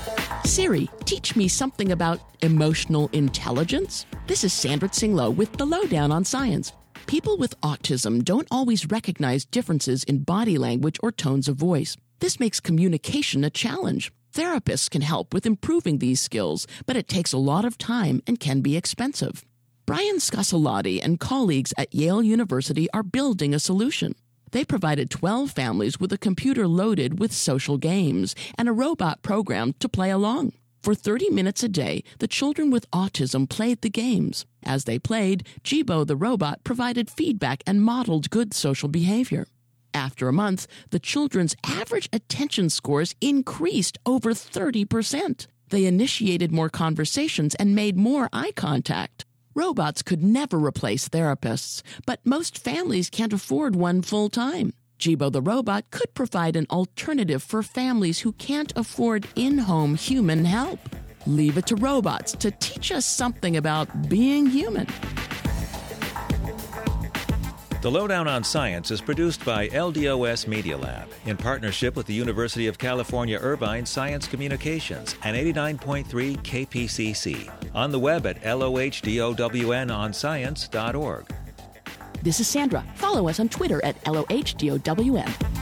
Siri, teach me something about emotional intelligence. This is Sandra Tsinglow with the Lowdown on Science. People with autism don't always recognize differences in body language or tones of voice. This makes communication a challenge. Therapists can help with improving these skills, but it takes a lot of time and can be expensive. Brian Scasalotti and colleagues at Yale University are building a solution. They provided 12 families with a computer loaded with social games and a robot program to play along. For 30 minutes a day, the children with autism played the games. As they played, Jibo the robot provided feedback and modeled good social behavior. After a month, the children's average attention scores increased over 30%. They initiated more conversations and made more eye contact. Robots could never replace therapists, but most families can't afford one full-time. Jibo the robot could provide an alternative for families who can't afford in-home human help. Leave it to robots to teach us something about being human. The Lowdown on Science is produced by LDOS Media Lab in partnership with the University of California Irvine Science Communications and 89.3 KPCC. On the web at LOHDOWNonscience.org. This is Sandra. Follow us on Twitter at LOHDOWN.